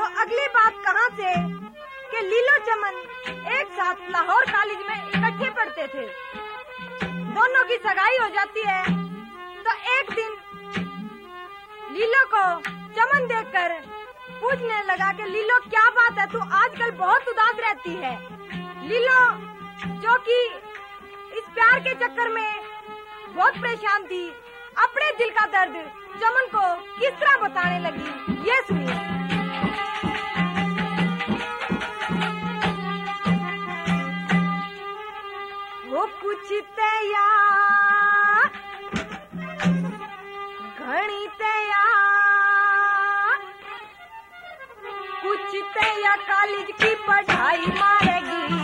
तो अगली बात कहाँ से कि लीलो चमन एक साथ लाहौर कॉलेज में इकट्ठे पढ़ते थे। दोनों की सगाई हो जाती है तो एक दिन लीलो को चमन देखकर पूछने लगा कि लीलो क्या बात है, तू आजकल बहुत उदास रहती है। लीलो जो कि इस प्यार के चक्कर में बहुत परेशान थी, अपने दिल का दर्द चमन को किस तरह बताने लगी, ये सुनिए। वो पूछते या घणी तया पूछते या कॉलेज की पढ़ाई मारेगी,